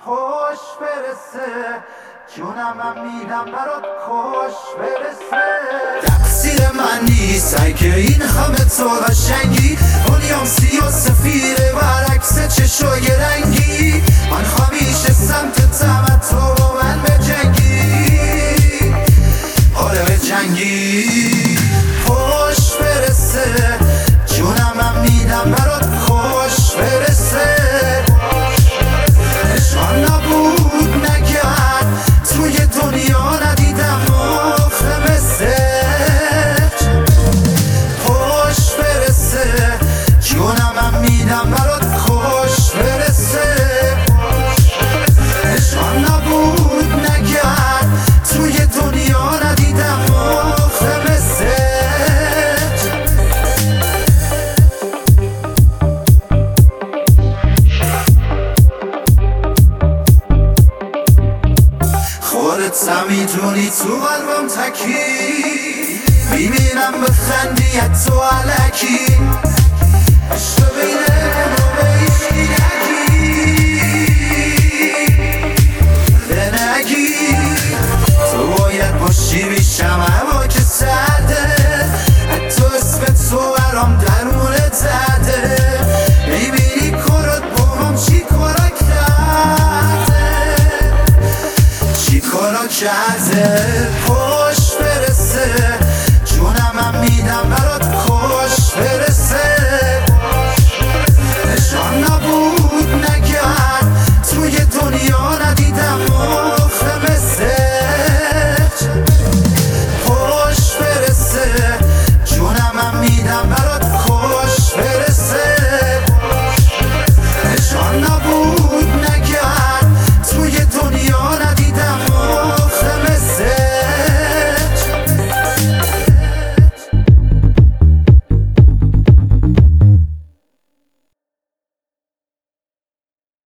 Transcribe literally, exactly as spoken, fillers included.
خوش برسه، جونم من میدم برات خوش برسه. تقصیر من نیست اگه این همه تو قشنگی، دنیام سی و سفیده برعکس چشای رنگی. من همیشه سمتتم تو با من بجنگی، آره بجنگی. خوش برسه، جونم من میدم برات خوش برسه. نشان نبود نگرد توی دنیا ندیدم آخه مثلت. خوش برسه، جونم من میدم برات خوش برسه. نشان نبود نگرد توی دنیا ندیدم آخه مثلت. خودت هم میدونی تو قلبم تکی، میبینم بخندی تو علکی.